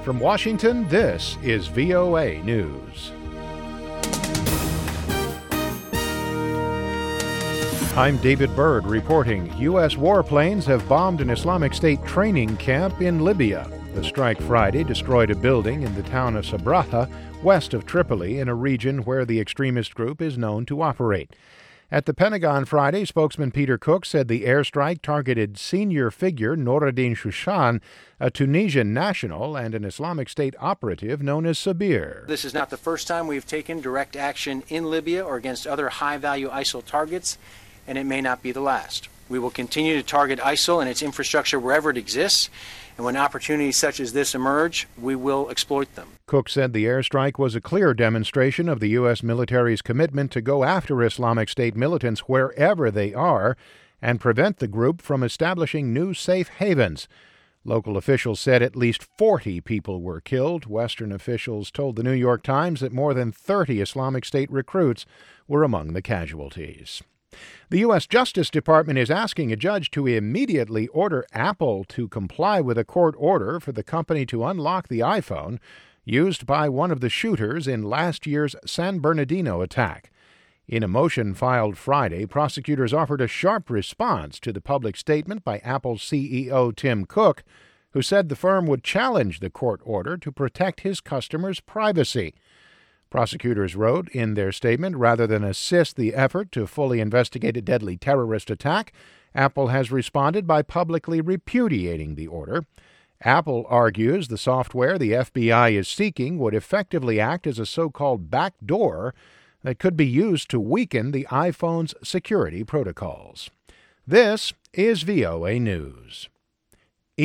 From Washington, this is VOA News. I'm David Byrd reporting. U.S. warplanes have bombed an Islamic State training camp in Libya. The strike Friday destroyed a building in the town of Sabratha, west of Tripoli, in a region where the extremist group is known to operate. At the Pentagon Friday, spokesman Peter Cook said the airstrike targeted senior figure Nouraddin Shushan, a Tunisian national and an Islamic State operative known as Sabir. This is not the first time we've taken direct action in Libya or against other high-value ISIL targets, and it may not be the last. We will continue to target ISIL and its infrastructure wherever it exists, and when opportunities such as this emerge, we will exploit them. Cook said the airstrike was a clear demonstration of the U.S. military's commitment to go after Islamic State militants wherever they are and prevent the group from establishing new safe havens. Local officials said at least 40 people were killed. Western officials told the New York Times that more than 30 Islamic State recruits were among the casualties. The U.S. Justice Department is asking a judge to immediately order Apple to comply with a court order for the company to unlock the iPhone used by one of the shooters in last year's San Bernardino attack. In a motion filed Friday, prosecutors offered a sharp response to the public statement by Apple's CEO Tim Cook, who said the firm would challenge the court order to protect his customers' privacy. Prosecutors wrote in their statement, rather than assist the effort to fully investigate a deadly terrorist attack, Apple has responded by publicly repudiating the order. Apple argues the software the FBI is seeking would effectively act as a so-called backdoor that could be used to weaken the iPhone's security protocols. This is VOA News.